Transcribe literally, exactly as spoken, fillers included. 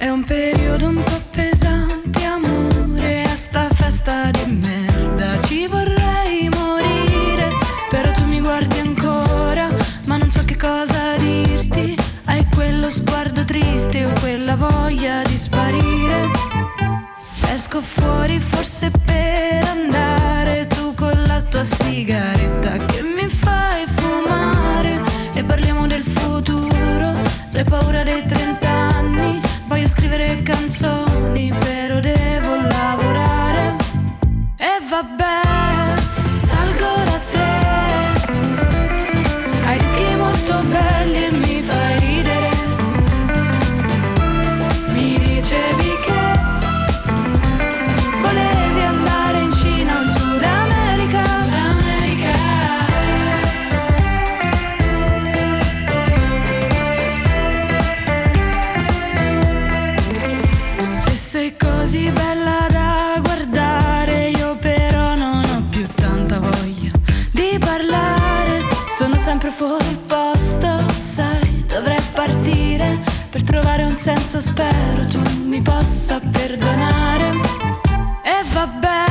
È un periodo un po' pesante, amore, a sta festa di merda ci vorrei morire, però tu mi guardi ancora, ma non so che cosa dirti. Hai quello sguardo triste o quella voglia di sparire. Esco fuori forse per andare, tu con la tua sigaretta che mi fai fumare, e parliamo del futuro. Tu hai paura dei trent'anni, voglio scrivere canzoni, però devo lavorare. E vabbè, salgo da te, hai dischi molto belli e mi fai ridere. Mi dicevi che volevi andare in Cina o in Sud America, Sud America. E sei così bella da guardare, io però non ho più tanta voglia di parlare. Sono sempre fuori posto, sai, dovrei partire per trovare un senso, spero tu mi possa perdonare. E vabbè,